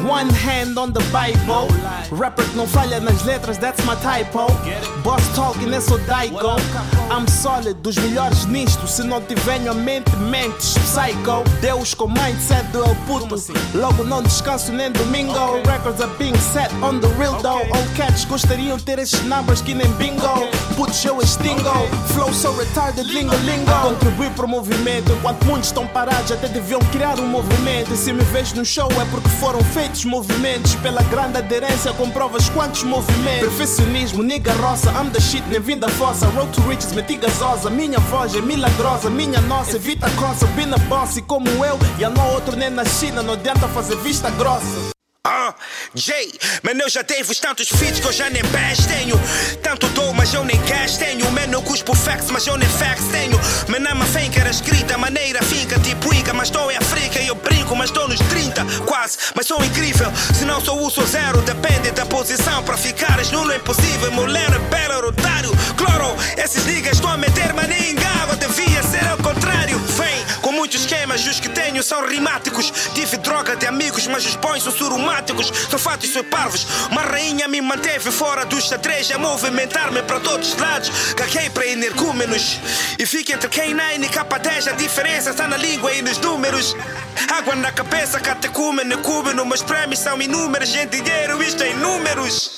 one hand on the Bible. Rapper que não falha nas letras, that's my typo. Boss talking, é só Daigo. I'm solid, dos melhores nisto. Se não te venho a mente, mentes, psycho. Deus com mindset do El Puto. Logo não descanso nem domingo. Records are being set on the real though. All cats gostariam de ter esses numbers que nem bingo. Putz, eu extingo. Flow so retarded, lingo. Contribui pro movimento. Enquanto muitos estão parados, até deviam criar um movimento. E se me vês no show é porque foram feitos movimentos. Pela grande aderência comprovas quantos movimentos. Perfeccionismo, nigga roça. I'm the shit, nem vinda fossa. Road to riches, meti gasosa. Minha voz é milagrosa. Minha nossa, evita coça. Bina boss e como eu. E há não outro nem na China. Não adianta fazer vista grossa. Jay, mano, eu já teve tantos feats que eu já nem pés tenho. Tanto dou, mas eu nem cash tenho. Mano, eu cuspo facts, mas eu nem facts tenho. Mano, I'm a fake, era escrita, maneira finca, tipo Ica. Mas estou em África e eu brinco, mas estou nos 30, quase. Mas sou incrível, se não sou o, sou zero. Depende da posição, pra ficares nulo é impossível. Meu lero é belo, otário. Cloro, esses niggas estão a meter, mas nem engava. Devia ser ao contrário. Vem, com muitos esquemas, os que tenho são rimáticos. Tive droga de amigos, mas os pões são surumáticos. São fatos, sou parvos. Uma rainha me manteve fora dos xadrez. A movimentar-me para todos os lados. Caguei para energúmenos. E fica entre K9 e K10. A diferença está na língua e nos números. Água na cabeça, catecúmeno, cúmeno. Meus prémios são inúmeros. Em dinheiro isto é em números.